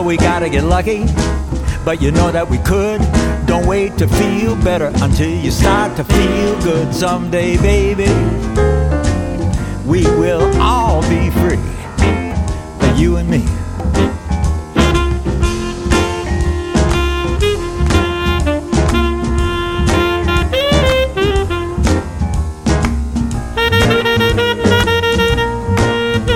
Well, we gotta get lucky, but you know that we could. Don't wait to feel better until you start to feel good. Someday, baby, we will all